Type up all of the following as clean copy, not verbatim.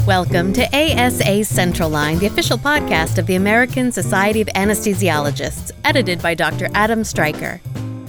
Welcome to ASA Central Line, the official podcast of the American Society of Anesthesiologists, edited by Dr. Adam Stryker.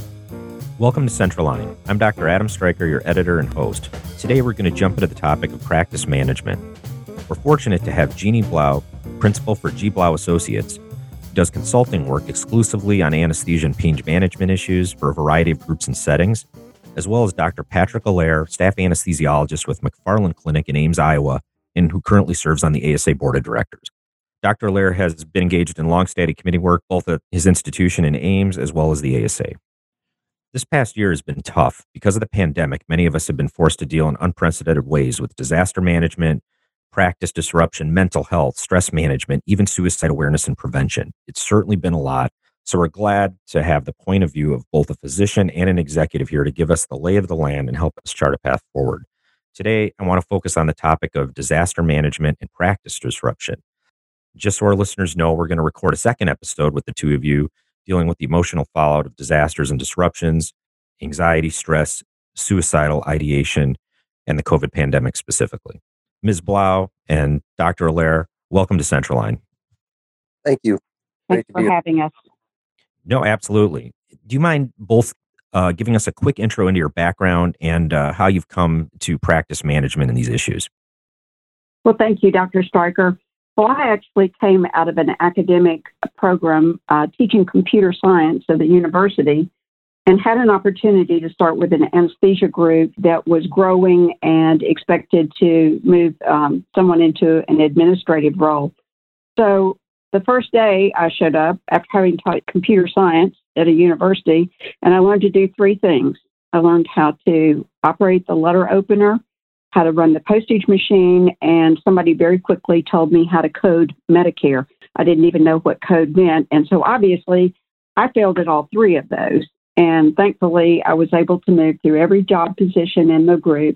Welcome to Central Line. I'm Dr. Adam Stryker, your editor and host. Today we're going to jump into the topic of practice management. We're fortunate to have Jeannie Blau, principal for G. Blau Associates, who does consulting work exclusively on anesthesia and pain management issues for a variety of groups and settings, as well as Dr. Patrick Allaire, staff anesthesiologist with McFarland Clinic in Ames, Iowa, and who currently serves on the ASA Board of Directors. Dr. Allaire has been engaged in long-standing committee work both at his institution in Ames as well as the ASA. This past year has been tough. Because of the pandemic, many of us have been forced to deal in unprecedented ways with disaster management, practice disruption, mental health, stress management, even suicide awareness and prevention. It's certainly been a lot. So we're glad to have the point of view of both a physician and an executive here to give us the lay of the land and help us chart a path forward. Today, I want to focus on the topic of disaster management and practice disruption. Just so our listeners know, we're going to record a second episode with the two of you dealing with the emotional fallout of disasters and disruptions, anxiety, stress, suicidal ideation, and the COVID pandemic specifically. Ms. Blau and Dr. Allaire, welcome to Central Line. Thank you. Thanks for having us. No, absolutely. Do you mind both giving us a quick intro into your background and how you've come to practice management in these issues? Well, thank you, Dr. Stryker. Well, I actually came out of an academic program teaching computer science at the university and had an opportunity to start with an anesthesia group that was growing and expected to move someone into an administrative role. So the first day I showed up after having taught computer science at a university, and I learned to do three things. I learned how to operate the letter opener, how to run the postage machine, and somebody very quickly told me how to code Medicare. I didn't even know what code meant. And so obviously I failed at all three of those. And thankfully I was able to move through every job position in the group,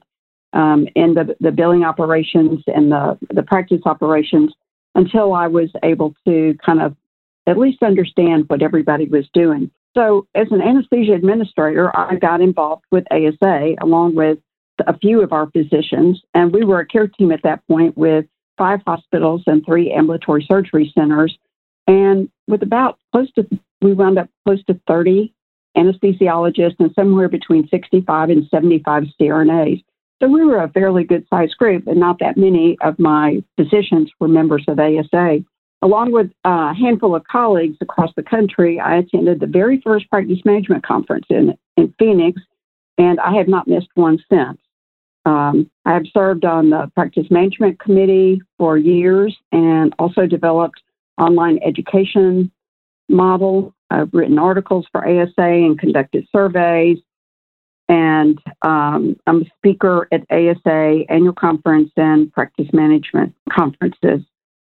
in the billing operations and the practice operations, until I was able to kind of at least understand what everybody was doing. So as an anesthesia administrator, I got involved with ASA along with a few of our physicians, and we were a care team at that point with 5 hospitals and 3 ambulatory surgery centers. And with we wound up close to 30 anesthesiologists and somewhere between 65 and 75 CRNAs. So we were a fairly good-sized group, and not that many of my physicians were members of ASA. Along with a handful of colleagues across the country, I attended the very first practice management conference in Phoenix, and I have not missed one since. I have served on the practice management committee for years and also developed online education model. I've written articles for ASA and conducted surveys. And I'm a speaker at ASA annual conference and practice management conferences.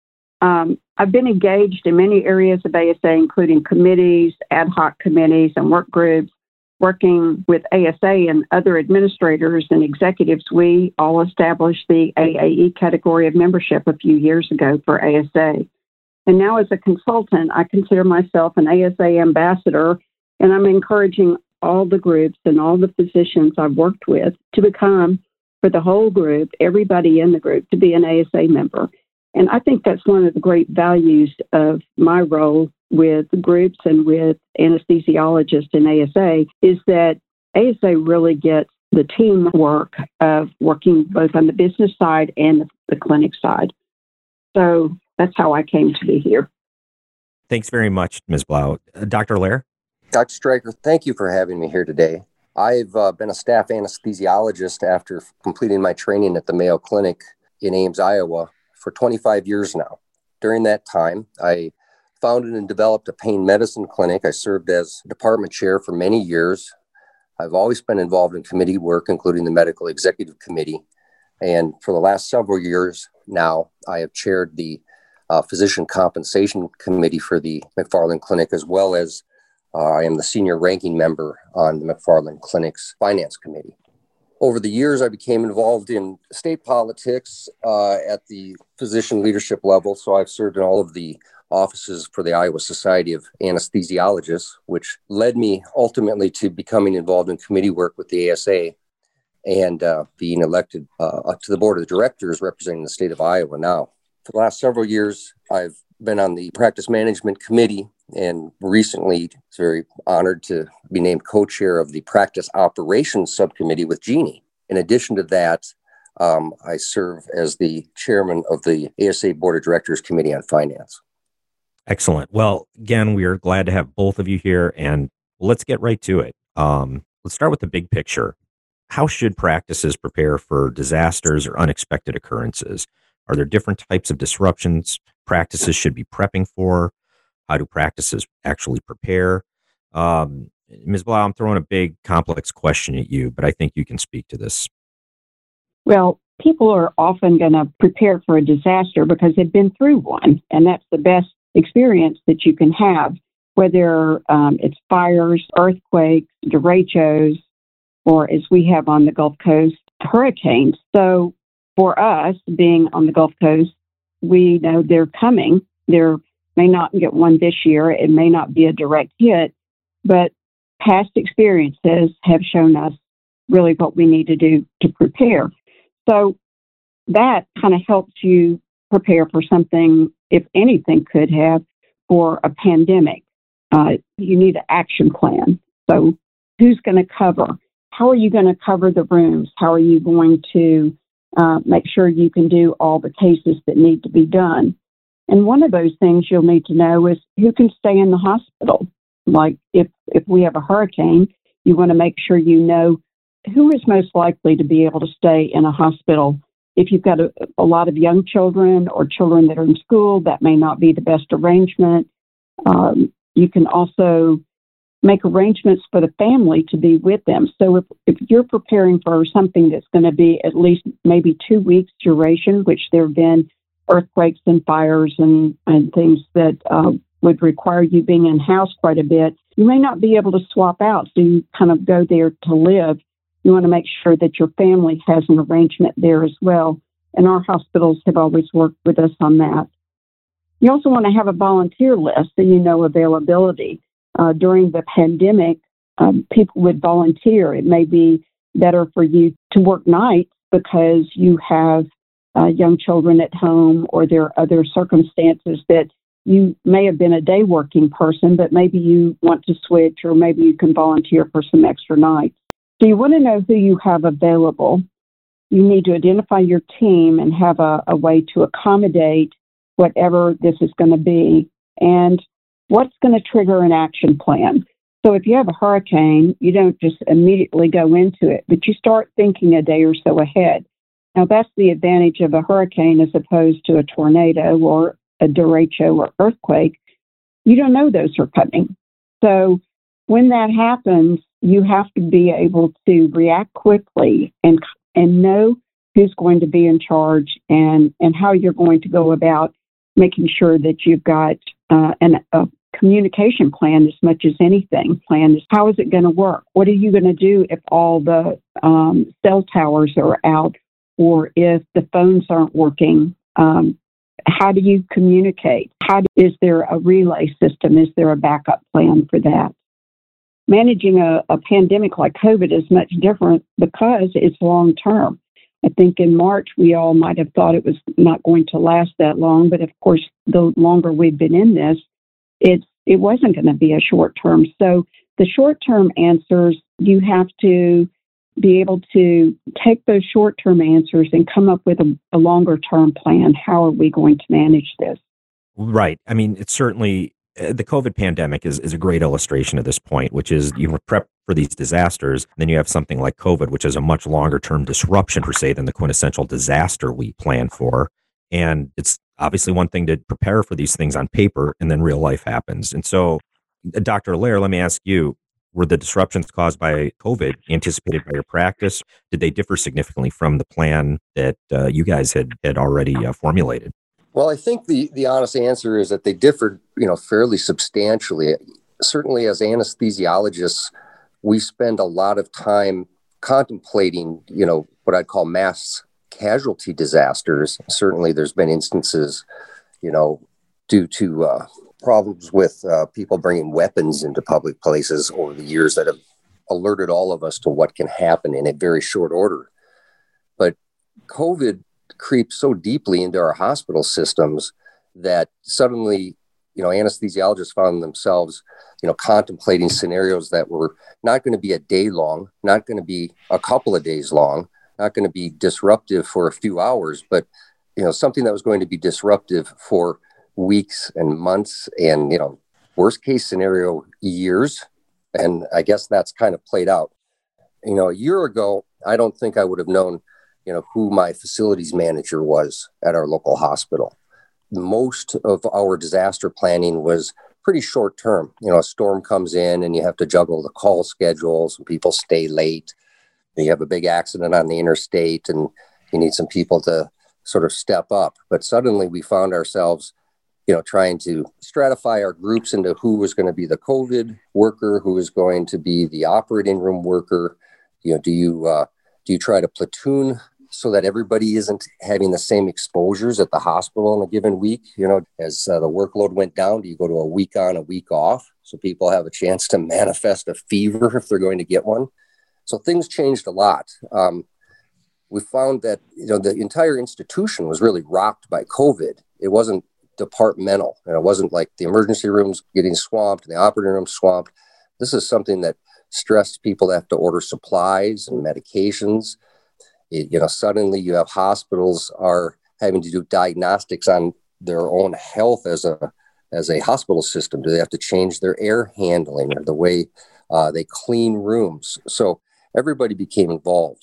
I've been engaged in many areas of ASA, including committees, ad hoc committees, and work groups. Working with ASA and other administrators and executives, we all established the AAE category of membership a few years ago for ASA. And now as a consultant, I consider myself an ASA ambassador, and I'm encouraging all the groups and all the physicians I've worked with to become, for the whole group, everybody in the group, to be an ASA member. And I think that's one of the great values of my role with groups and with anesthesiologists in ASA is that ASA really gets the teamwork of working both on the business side and the clinic side. So that's how I came to be here. Thanks very much, Ms. Blau. Dr. Allaire? Dr. Stryker, thank you for having me here today. I've been a staff anesthesiologist after completing my training at the Mayo Clinic in Ames, Iowa, for 25 years now. During that time, I founded and developed a pain medicine clinic. I served as department chair for many years. I've always been involved in committee work, including the medical executive committee. And for the last several years now, I have chaired the physician compensation committee for the McFarland Clinic, as well as I am the senior ranking member on the McFarland Clinic's finance committee. Over the years, I became involved in state politics at the physician leadership level. So I've served in all of the offices for the Iowa Society of Anesthesiologists, which led me ultimately to becoming involved in committee work with the ASA and being elected to the board of directors representing the state of Iowa now. For the last several years, I've been on the practice management committee, and recently was very honored to be named co-chair of the practice operations subcommittee with Jeannie. In addition to that, I serve as the chairman of the ASA Board of Directors Committee on Finance. Excellent. Well, again, we are glad to have both of you here, and let's get right to it. Let's start with the big picture. How should practices prepare for disasters or unexpected occurrences? Are there different types of disruptions practices should be prepping for? How do practices actually prepare? Ms. Blau, I'm throwing a big, complex question at you, but I think you can speak to this. Well, people are often going to prepare for a disaster because they've been through one, and that's the best experience that you can have, whether it's fires, earthquakes, derechos, or as we have on the Gulf Coast, hurricanes. So for us, being on the Gulf Coast, we know they're coming. There may not get one this year. It may not be a direct hit, but past experiences have shown us really what we need to do to prepare. So that kind of helps you prepare for something, if anything could have, for a pandemic. You need an action plan. So who's going to cover? How are you going to cover the rooms? How are you going to make sure you can do all the cases that need to be done? And one of those things you'll need to know is who can stay in the hospital. Like if we have a hurricane, you want to make sure you know who is most likely to be able to stay in a hospital. If you've got a lot of young children or children that are in school, that may not be the best arrangement. You can also make arrangements for the family to be with them. So if you're preparing for something that's going to be at least maybe 2 weeks duration, which there have been earthquakes and fires and things that would require you being in-house quite a bit, you may not be able to swap out. So you kind of go there to live. You want to make sure that your family has an arrangement there as well. And our hospitals have always worked with us on that. You also want to have a volunteer list so you know availability. During the pandemic, people would volunteer. It may be better for you to work nights because you have young children at home, or there are other circumstances that you may have been a day working person, but maybe you want to switch, or maybe you can volunteer for some extra nights. So you want to know who you have available. You need to identify your team and have a way to accommodate whatever this is going to be, and what's going to trigger an action plan. So if you have a hurricane, you don't just immediately go into it, but you start thinking a day or so ahead. Now, that's the advantage of a hurricane as opposed to a tornado or a derecho or earthquake. You don't know those are coming. So when that happens, you have to be able to react quickly and know who's going to be in charge and how you're going to go about making sure that you've got a communication plan as much as anything. Plan is how is it going to work? What are you going to do if all the cell towers are out, or if the phones aren't working? How do you communicate? Is there a relay system? Is there a backup plan for that? Managing a pandemic like COVID is much different because it's long term. I think in March, we all might have thought it was not going to last that long. But of course, the longer we've been in this, it wasn't going to be a short term. So the short term answers, you have to be able to take those short term answers and come up with a longer term plan. How are we going to manage this? Right. I mean, it's certainly the COVID pandemic is a great illustration of this point, which is you prep for these disasters. Then you have something like COVID, which is a much longer term disruption per se than the quintessential disaster we plan for. And it's obviously one thing to prepare for these things on paper, and then real life happens. And so, Dr. Allaire, let me ask you, were the disruptions caused by COVID anticipated by your practice? Did they differ significantly from the plan that you guys had already formulated? Well, I think the honest answer is that they differed, fairly substantially. Certainly, as anesthesiologists, we spend a lot of time contemplating, what I'd call mass casualty disasters. Certainly, there's been instances, due to problems with people bringing weapons into public places over the years that have alerted all of us to what can happen in a very short order. But COVID creeps so deeply into our hospital systems that suddenly, anesthesiologists found themselves, contemplating scenarios that were not going to be a day long, not going to be a couple of days long, not going to be disruptive for a few hours, but, something that was going to be disruptive for weeks and months and, worst case scenario, years. And I guess that's kind of played out. A year ago, I don't think I would have known, who my facilities manager was at our local hospital. Most of our disaster planning was pretty short term. A storm comes in and you have to juggle the call schedules and people stay late. You have a big accident on the interstate and you need some people to sort of step up. But suddenly we found ourselves, trying to stratify our groups into who was going to be the COVID worker, who was going to be the operating room worker. Do you try to platoon so that everybody isn't having the same exposures at the hospital in a given week? As the workload went down, do you go to a week on, a week off so people have a chance to manifest a fever if they're going to get one? So things changed a lot. We found that, the entire institution was really rocked by COVID. It wasn't departmental. It wasn't like the emergency rooms getting swamped and the operating room swamped. This is something that stressed people to have to order supplies and medications. Suddenly you have hospitals are having to do diagnostics on their own health as a hospital system. Do they have to change their air handling or the way they clean rooms? So everybody became involved.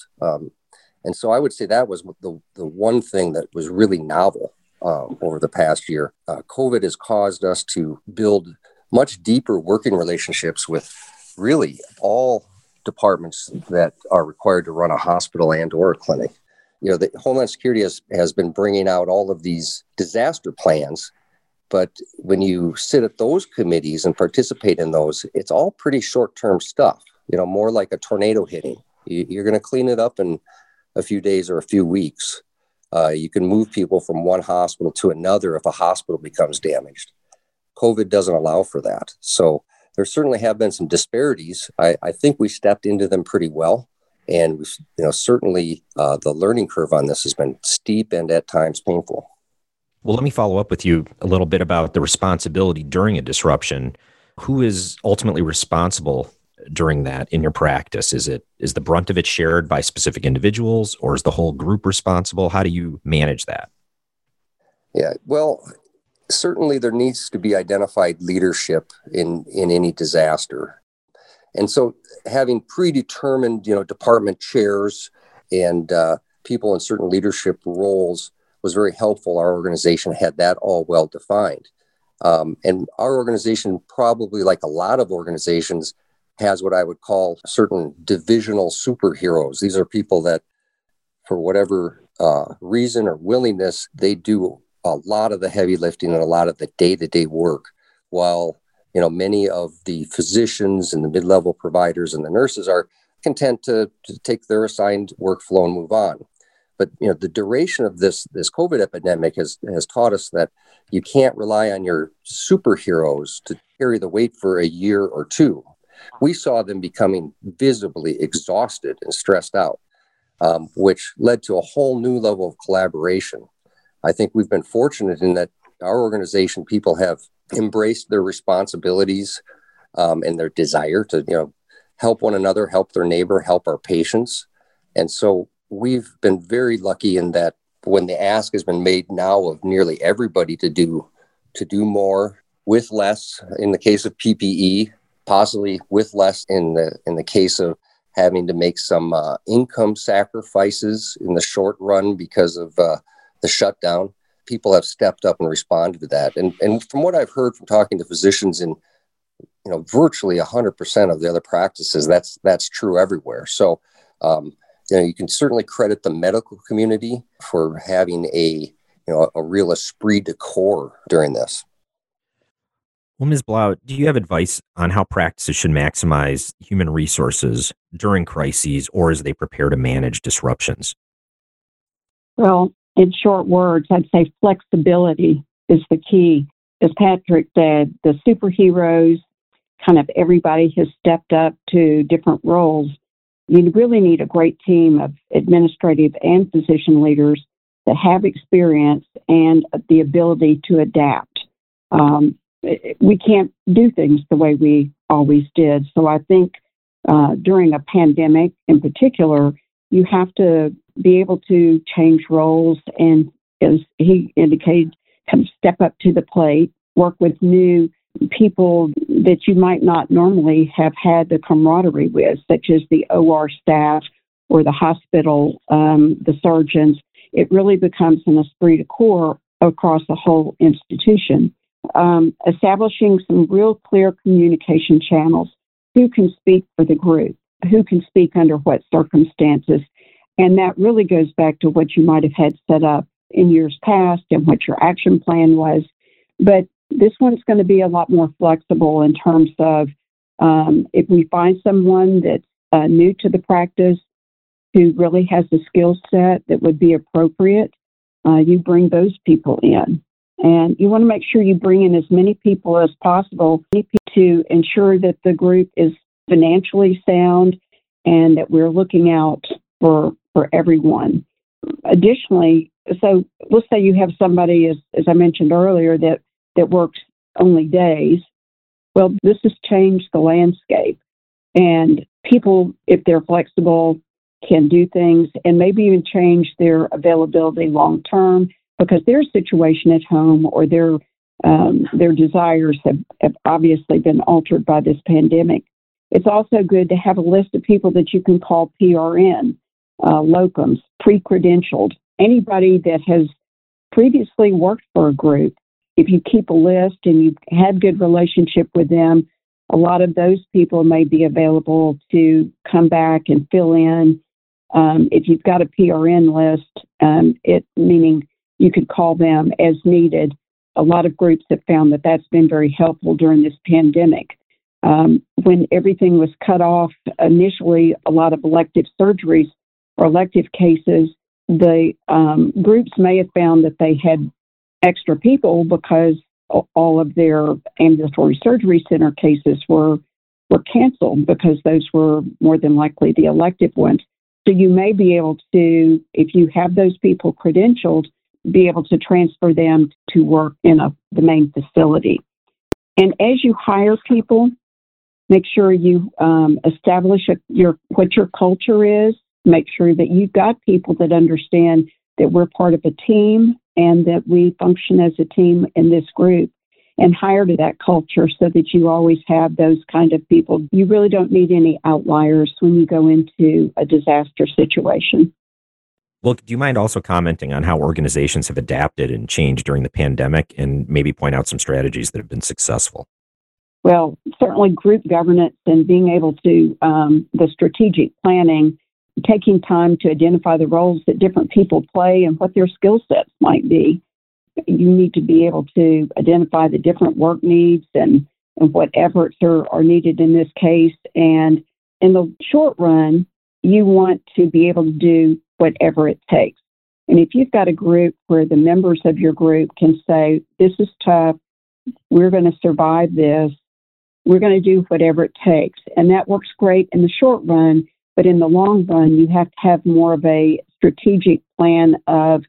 And so I would say that was the one thing that was really novel over the past year. COVID has caused us to build much deeper working relationships with really all departments that are required to run a hospital and or a clinic. The Homeland Security has been bringing out all of these disaster plans, but when you sit at those committees and participate in those, it's all pretty short-term stuff, more like a tornado hitting. You're going to clean it up in a few days or a few weeks. You can move people from one hospital to another if a hospital becomes damaged. COVID doesn't allow for that. So there certainly have been some disparities. I think we stepped into them pretty well. And certainly the learning curve on this has been steep and at times painful. Well, let me follow up with you a little bit about the responsibility during a disruption. Who is ultimately responsible during that in your practice? Is the brunt of it shared by specific individuals, or is the whole group responsible? How do you manage that? Yeah, well, certainly there needs to be identified leadership in any disaster. And so having predetermined, department chairs and people in certain leadership roles was very helpful. Our organization had that all well defined. And our organization, probably like a lot of organizations, has what I would call certain divisional superheroes. These are people that, for whatever reason or willingness, they do a lot of the heavy lifting and a lot of the day-to-day work, while many of the physicians and the mid-level providers and the nurses are content to take their assigned workflow and move on. But the duration of this COVID epidemic has taught us that you can't rely on your superheroes to carry the weight for a year or two. We saw them becoming visibly exhausted and stressed out, which led to a whole new level of collaboration. I think we've been fortunate in that our organization, people have embraced their responsibilities and their desire to, help one another, help their neighbor, help our patients. And so we've been very lucky in that when the ask has been made now of nearly everybody to do more with less, in the case of PPE, possibly with less in the case of having to make some income sacrifices in the short run because of the shutdown. People have stepped up and responded to that. And from what I've heard from talking to physicians in virtually 100% of the other practices, that's true everywhere. So you can certainly credit the medical community for having a real esprit de corps during this. Well, Ms. Blau, do you have advice on how practices should maximize human resources during crises or as they prepare to manage disruptions? Well, in short words, I'd say flexibility is the key. As Patrick said, the superheroes kind of everybody has stepped up to different roles, you really need a great team of administrative and physician leaders that have experience and the ability to adapt. We can't do things the way we always did. So I think during a pandemic in particular, you have to be able to change roles and, as he indicated, kind of step up to the plate, work with new people that you might not normally have had the camaraderie with, such as the OR staff or the hospital, the surgeons. It really becomes an esprit de corps across the whole institution. Establishing some real clear communication channels. Who can speak for the group? Who can speak under what circumstances? And that really goes back to what you might have had set up in years past and what your action plan was. But this one's going to be a lot more flexible in terms of if we find someone that's new to the practice who really has the skill set that would be appropriate, you bring those people in. And you want to make sure you bring in as many people as possible to ensure that the group is financially sound and that we're looking out for everyone. Additionally, so let's say you have somebody, as I mentioned earlier, that works only days. Well, this has changed the landscape. And people, if they're flexible, can do things and maybe even change their availability long term because their situation at home or their desires have obviously been altered by this pandemic. It's also good to have a list of people that you can call PRN, locums, pre-credentialed, anybody that has previously worked for a group. If you keep a list and you've had good relationship with them, a lot of those people may be available to come back and fill in. If you've got a PRN list, meaning you could call them as needed. A lot of groups have found that that's been very helpful during this pandemic. When everything was cut off initially, a lot of elective surgeries or elective cases, the groups may have found that they had extra people because all of their ambulatory surgery center cases were canceled because those were more than likely the elective ones. So you may be able to, if you have those people credentialed, be able to transfer them to work in the main facility. And as you hire people, make sure you establish what your culture is. Make sure that you've got people that understand that we're part of a team and that we function as a team in this group, and hire to that culture so that you always have those kind of people. You really don't need any outliers when you go into a disaster situation. Well, do you mind also commenting on how organizations have adapted and changed during the pandemic and maybe point out some strategies that have been successful? Well, certainly group governance and being able to, the strategic planning, taking time to identify the roles that different people play and what their skill sets might be. You need to be able to identify the different work needs and what efforts are needed in this case. And in the short run, you want to be able to do whatever it takes. And if you've got a group where the members of your group can say, this is tough, we're going to survive this, we're going to do whatever it takes. And that works great in the short run, but in the long run, you have to have more of a strategic plan of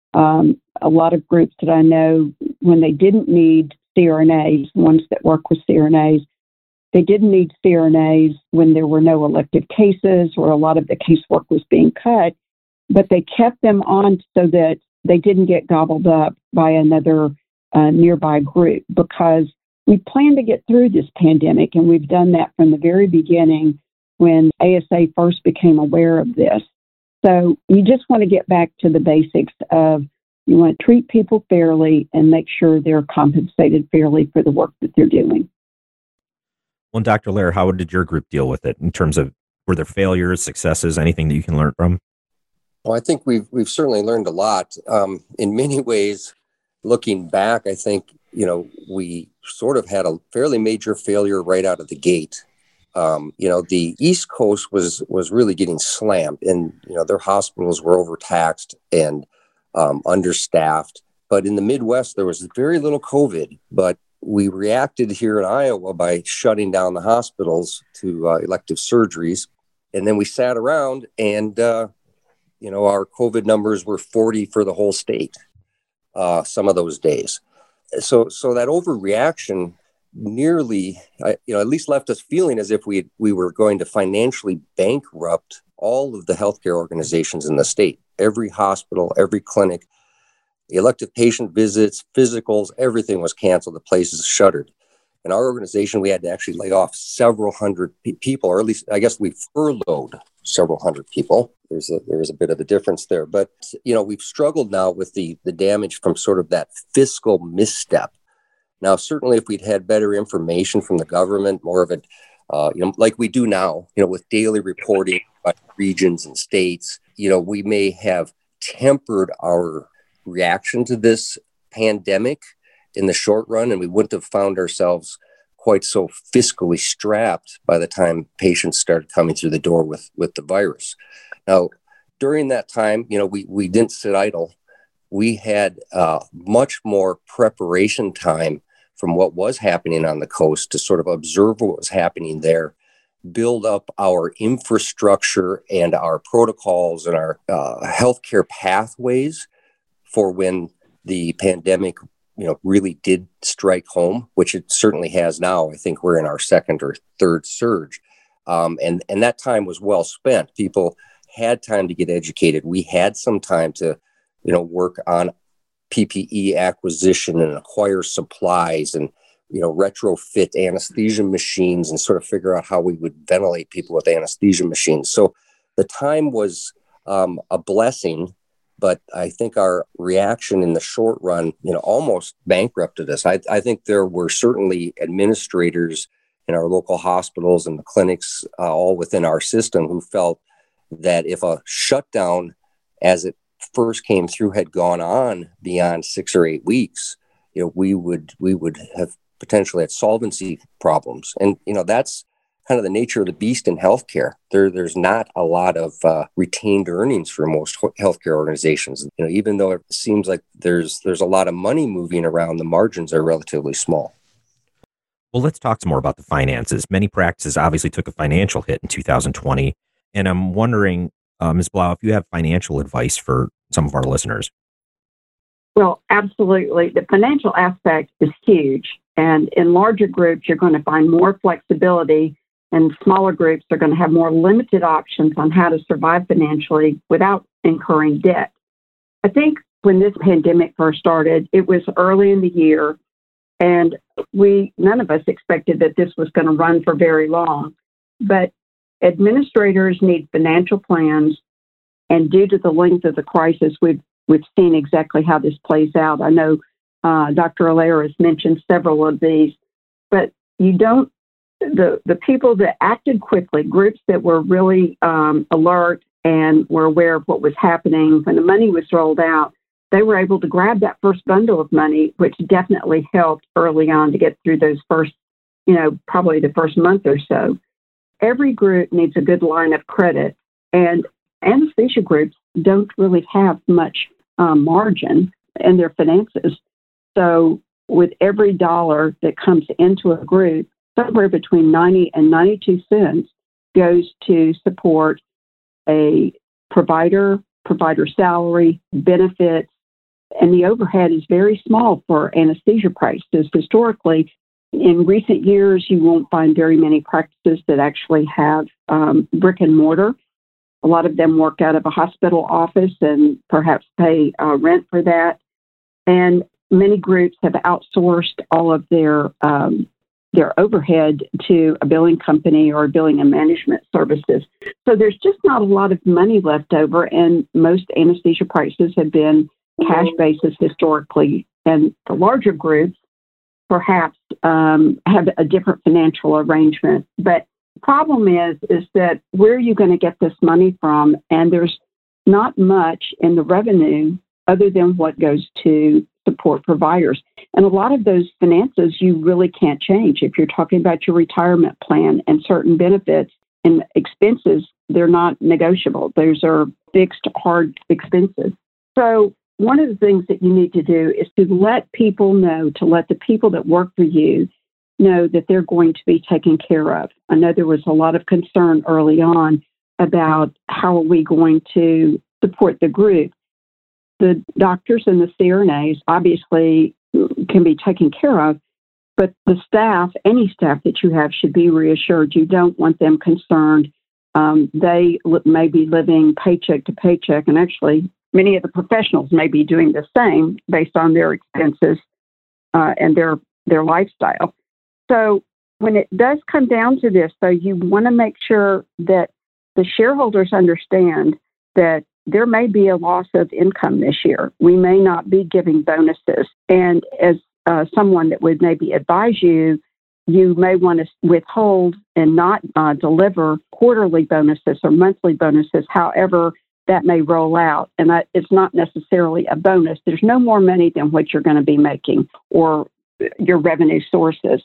a lot of groups that I know when they didn't need CRNAs, ones that work with CRNAs, they didn't need CRNAs when there were no elective cases or a lot of the casework was being cut, but they kept them on so that they didn't get gobbled up by another nearby group, because we plan to get through this pandemic, and we've done that from the very beginning when ASA first became aware of this. So you just want to get back to the basics of you want to treat people fairly and make sure they're compensated fairly for the work that they're doing. Well, Dr. Lair, how did your group deal with it in terms of, were there failures, successes, anything that you can learn from? Well, I think we've certainly learned a lot. In many ways, looking back, I think, we sort of had a fairly major failure right out of the gate. The East Coast was really getting slammed, and, their hospitals were overtaxed and understaffed. But in the Midwest, there was very little COVID, but we reacted here in Iowa by shutting down the hospitals to elective surgeries. And then we sat around and, our COVID numbers were 40 for the whole state some of those days. So that overreaction nearly, at least left us feeling as if we were going to financially bankrupt all of the healthcare organizations in the state. Every hospital, every clinic, elective patient visits, physicals, everything was canceled. The places shuttered. In our organization, we had to actually lay off several hundred people, or at least I guess we furloughed several hundred people. There's a bit of a difference there. But, we've struggled now with the damage from sort of that fiscal misstep. Now, certainly if we'd had better information from the government, more of it, like we do now, with daily reporting by regions and states, we may have tempered our reaction to this pandemic in the short run, and we wouldn't have found ourselves quite so fiscally strapped by the time patients started coming through the door with the virus. Now, during that time, we didn't sit idle. We had much more preparation time from what was happening on the coast to sort of observe what was happening there, build up our infrastructure and our protocols and our healthcare pathways for when the pandemic, really did strike home, which it certainly has now. I think we're in our second or third surge. And that time was well spent. People had time to get educated. We had some time to, work on PPE acquisition and acquire supplies and, retrofit anesthesia machines and sort of figure out how we would ventilate people with anesthesia machines. So the time was a blessing, but I think our reaction in the short run, almost bankrupted us. I think there were certainly administrators in our local hospitals and the clinics, all within our system, who felt that if a shutdown, as it first came through, had gone on beyond 6 or 8 weeks, we would have potentially had solvency problems. And, that's kind of the nature of the beast in healthcare. There's not a lot of retained earnings for most healthcare organizations. Even though it seems like there's a lot of money moving around, the margins are relatively small. Well, let's talk some more about the finances. Many practices obviously took a financial hit in 2020. And I'm wondering, Ms. Blau, if you have financial advice for some of our listeners. Well, absolutely. The financial aspect is huge. And in larger groups, you're going to find more flexibility, and smaller groups are going to have more limited options on how to survive financially without incurring debt. I think when this pandemic first started, it was early in the year, and none of us expected that this was going to run for very long. But administrators need financial plans, and due to the length of the crisis, we've seen exactly how this plays out. I know Dr. Allaire has mentioned several of these, but the people that acted quickly, groups that were really alert and were aware of what was happening when the money was rolled out, they were able to grab that first bundle of money, which definitely helped early on to get through those first, probably the first month or so. Every group needs a good line of credit, and anesthesia groups don't really have much margin in their finances. So with every dollar that comes into a group, somewhere between 90 and 92 cents goes to support a provider salary, benefits, and the overhead is very small for anesthesia practices. Historically, in recent years, you won't find very many practices that actually have brick and mortar. A lot of them work out of a hospital office and perhaps pay rent for that. And many groups have outsourced all of their overhead to a billing company or billing and management services. So there's just not a lot of money left over, and most anesthesia practices have been cash basis historically. And the larger groups perhaps have a different financial arrangement. But the problem is that where are you going to get this money from? And there's not much in the revenue other than what goes to support providers. And a lot of those finances you really can't change. If you're talking about your retirement plan and certain benefits and expenses, they're not negotiable. Those are fixed, hard expenses. So one of the things that you need to do is to let people know, to let the people that work for you know that they're going to be taken care of. I know there was a lot of concern early on about how are we going to support the group. The doctors and the CRNAs obviously can be taken care of, but the staff, any staff that you have, should be reassured. You don't want them concerned. They may be living paycheck to paycheck, and actually many of the professionals may be doing the same based on their expenses and their lifestyle. So when it does come down to this, though, you want to make sure that the shareholders understand that there may be a loss of income this year. We may not be giving bonuses. And as someone that would maybe advise you, you may want to withhold and not deliver quarterly bonuses or monthly bonuses, however that may roll out. And it's not necessarily a bonus. There's no more money than what you're going to be making or your revenue sources.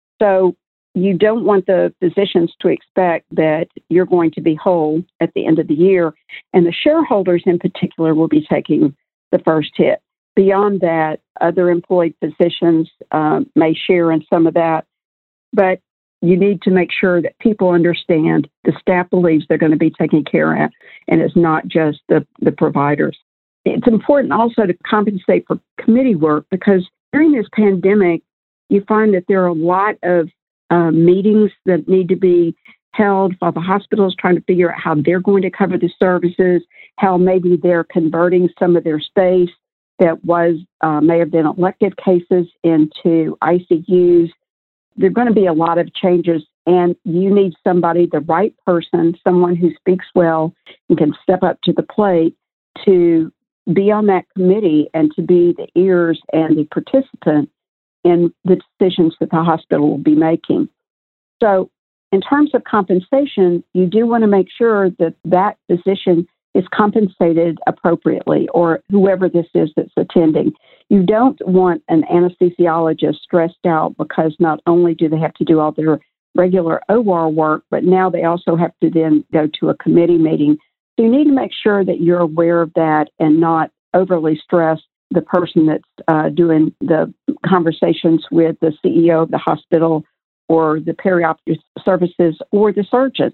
So you don't want the physicians to expect that you're going to be whole at the end of the year. And the shareholders in particular will be taking the first hit. Beyond that, other employed physicians may share in some of that. But you need to make sure that people understand the staff believes they're going to be taken care of, and it's not just the providers. It's important also to compensate for committee work, because during this pandemic, you find that there are a lot of meetings that need to be held while the hospital is trying to figure out how they're going to cover the services, how maybe they're converting some of their space that may have been elective cases into ICUs. There are going to be a lot of changes, and you need somebody, the right person, someone who speaks well and can step up to the plate to be on that committee and to be the ears and the participant in the decisions that the hospital will be making. So in terms of compensation, you do want to make sure that that physician is compensated appropriately, or whoever this is that's attending. You don't want an anesthesiologist stressed out because not only do they have to do all their regular OR work, but now they also have to then go to a committee meeting. So you need to make sure that you're aware of that and not overly stress the person that's doing the conversations with the CEO of the hospital or the perioperative services or the surgeons.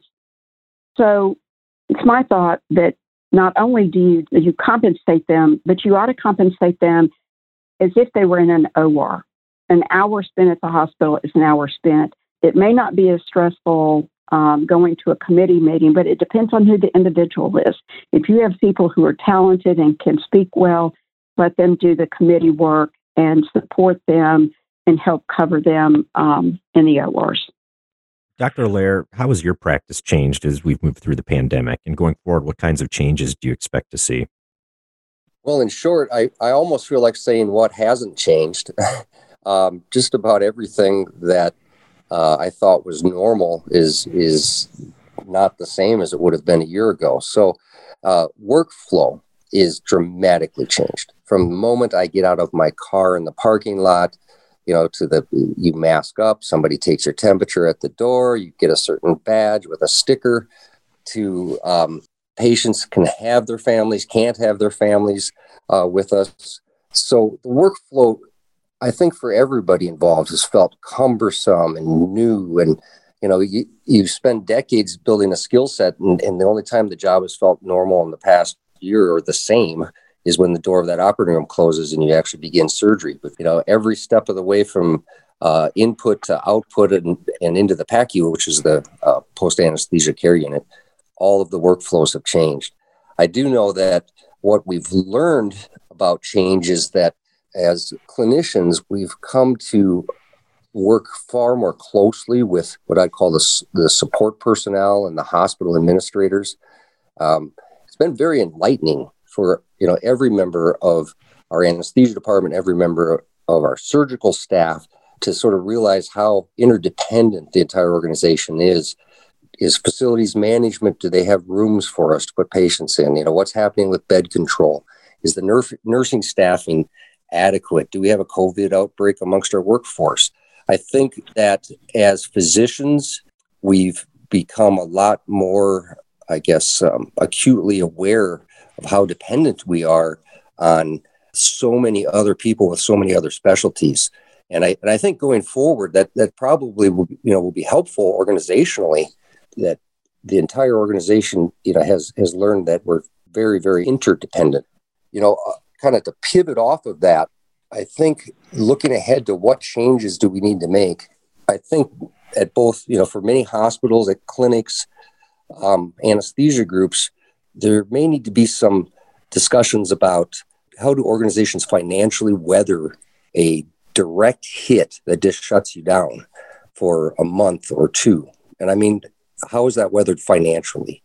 So it's my thought that not only do you compensate them, but you ought to compensate them as if they were in an OR. An hour spent at the hospital is an hour spent. It may not be as stressful going to a committee meeting, but it depends on who the individual is. If you have people who are talented and can speak well, let them do the committee work and support them and help cover them in the ORs. Dr. Allaire, how has your practice changed as we've moved through the pandemic? And going forward, what kinds of changes do you expect to see? Well, in short, I almost feel like saying what hasn't changed. Just about everything that I thought was normal is not the same as it would have been a year ago. So workflow is dramatically changed. From the moment I get out of my car in the parking lot, to you mask up, somebody takes your temperature at the door, you get a certain badge with a sticker, to patients can have their families, can't have their families with us. So the workflow, I think for everybody involved, has felt cumbersome and new. And, you spend decades building a skill set, and the only time the job has felt normal in the past year or the same is when the door of that operating room closes and you actually begin surgery. But, every step of the way from input to output and into the PACU, which is the post-anesthesia care unit, all of the workflows have changed. I do know that what we've learned about change is that as clinicians, we've come to work far more closely with what I'd call the support personnel and the hospital administrators. It's been very enlightening for every member of our anesthesia department, every member of our surgical staff, to sort of realize how interdependent the entire organization is. Is facilities management, do they have rooms for us to put patients in? What's happening with bed control? Is the nursing staffing adequate? Do we have a COVID outbreak amongst our workforce? I think that as physicians, we've become a lot more, acutely aware of how dependent we are on so many other people with so many other specialties. And I think going forward that probably will be helpful organizationally, that the entire organization has learned that we're very, very interdependent. Kind of to pivot off of that, I think looking ahead to what changes do we need to make, I think at both, for many hospitals, at clinics, anesthesia groups, there may need to be some discussions about how do organizations financially weather a direct hit that just shuts you down for a month or two. And I mean, how is that weathered financially?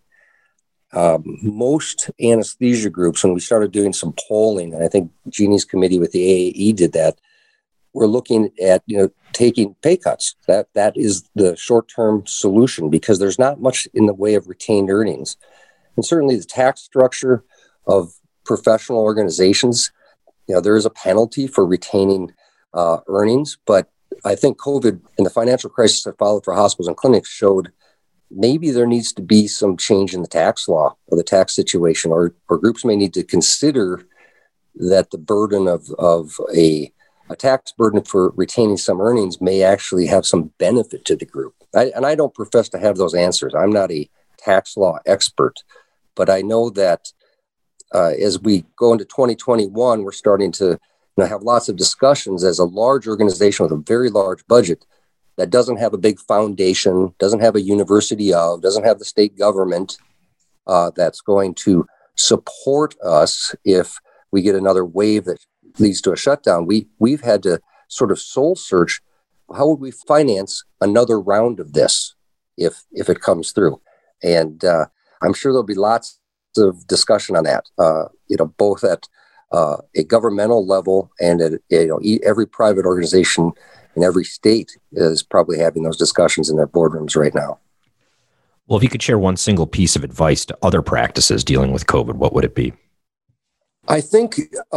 Most anesthesia groups, when we started doing some polling, and I think Jeannie's committee with the AAE did that, we're looking at, taking pay cuts. That is the short-term solution, because there's not much in the way of retained earnings. And certainly the tax structure of professional organizations, there is a penalty for retaining earnings, but I think COVID and the financial crisis that followed for hospitals and clinics showed maybe there needs to be some change in the tax law or the tax situation, or groups may need to consider that the burden of a tax burden for retaining some earnings may actually have some benefit to the group. I don't profess to have those answers. I'm not a tax law expert, but I know that as we go into 2021, we're starting to have lots of discussions as a large organization with a very large budget that doesn't have a big foundation, doesn't have a university doesn't have the state government that's going to support us if we get another wave that leads to a shutdown. We've had to sort of soul search, how would we finance another round of this if it comes through? And I'm sure there'll be lots of discussion on that, both at a governmental level and at every private organization in every state is probably having those discussions in their boardrooms right now. Well, if you could share one single piece of advice to other practices dealing with COVID, what would it be? I think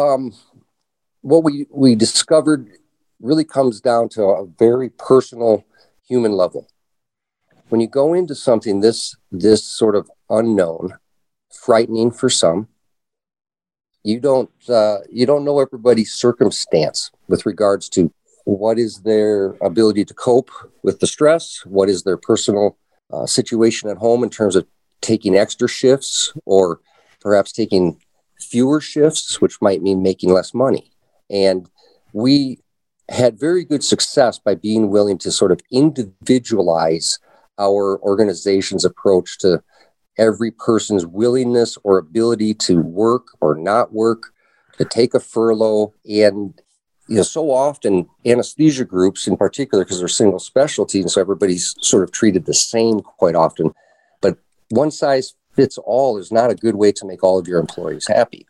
what we discovered really comes down to a very personal human level. When you go into something this sort of unknown, frightening for some, you don't know everybody's circumstance with regards to what is their ability to cope with the stress, what is their personal situation at home in terms of taking extra shifts or perhaps taking fewer shifts, which might mean making less money. And we had very good success by being willing to sort of individualize our organization's approach to every person's willingness or ability to work or not work, to take a furlough. And so often anesthesia groups in particular, because they're single specialty, and so everybody's sort of treated the same quite often. But one size fits all is not a good way to make all of your employees happy.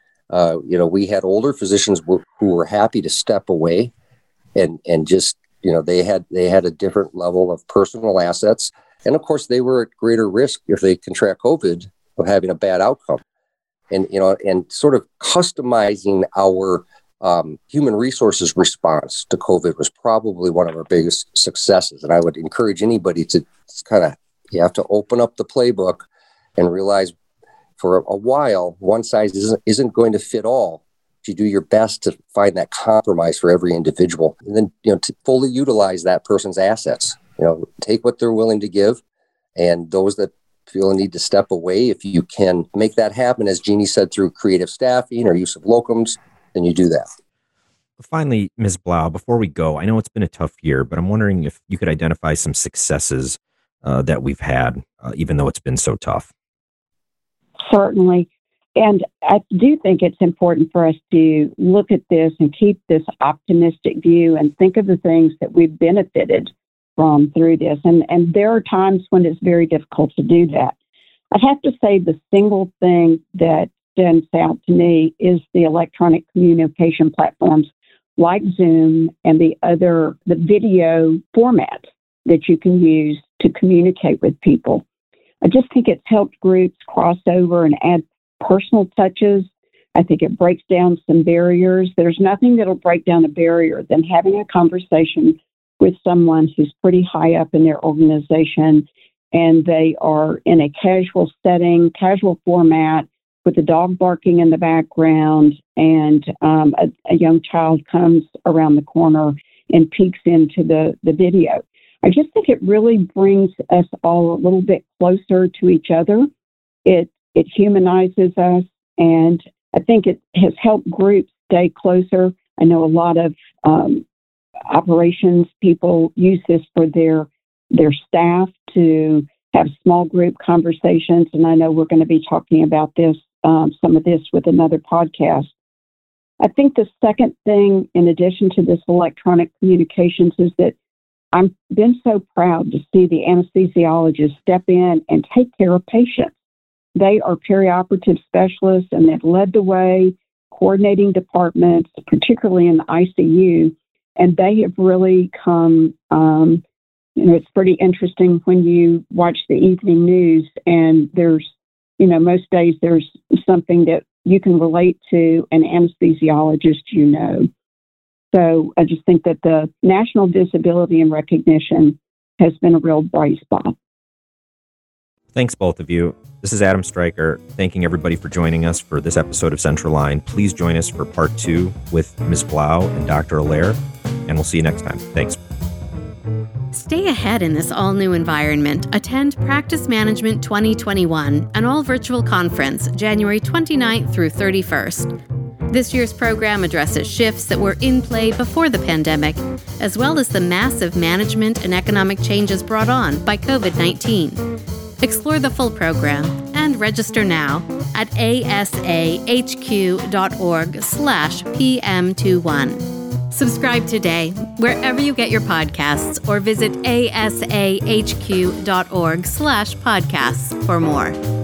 We had older physicians who were happy to step away and just, they had a different level of personal assets. And of course, they were at greater risk if they contract COVID of having a bad outcome. And, and sort of customizing our human resources response to COVID was probably one of our biggest successes. And I would encourage anybody to you have to open up the playbook and realize for a while, one size isn't going to fit all. You do your best to find that compromise for every individual, and then to fully utilize that person's assets. Take what they're willing to give, and those that feel a need to step away, if you can make that happen, as Jeannie said, through creative staffing or use of locums, then you do that. Finally, Ms. Blau, before we go, I know it's been a tough year, but I'm wondering if you could identify some successes that we've had, even though it's been so tough. Certainly. And I do think it's important for us to look at this and keep this optimistic view and think of the things that we've benefited from through this. And there are times when it's very difficult to do that. I'd have to say the single thing that stands out to me is the electronic communication platforms like Zoom and the video formats that you can use to communicate with people. I just think it's helped groups cross over and add personal touches. I think it breaks down some barriers. There's nothing that'll break down a barrier than having a conversation with someone who's pretty high up in their organization and they are in a casual setting, casual format, with the dog barking in the background, and a young child comes around the corner and peeks into the video. I just think it really brings us all a little bit closer to each other. It humanizes us, and I think it has helped groups stay closer. I know a lot of operations people use this for their staff to have small group conversations, and I know we're going to be talking about this, some of this with another podcast. I think the second thing, in addition to this electronic communications, is that I've been so proud to see the anesthesiologists step in and take care of patients. They are perioperative specialists, and they've led the way, coordinating departments, particularly in the ICU, and they have really come. It's pretty interesting when you watch the evening news, and there's, most days there's something that you can relate to an anesthesiologist, So I just think that the national visibility and recognition has been a real bright spot. Thanks, both of you. This is Adam Stryker, thanking everybody for joining us for this episode of Central Line. Please join us for part 2 with Ms. Blau and Dr. Allaire, and we'll see you next time. Thanks. Stay ahead in this all-new environment. Attend Practice Management 2021, an all-virtual conference, January 29th through 31st. This year's program addresses shifts that were in play before the pandemic, as well as the massive management and economic changes brought on by COVID-19. Explore the full program and register now at asahq.org/PM21. Subscribe today wherever you get your podcasts, or visit asahq.org/podcasts for more.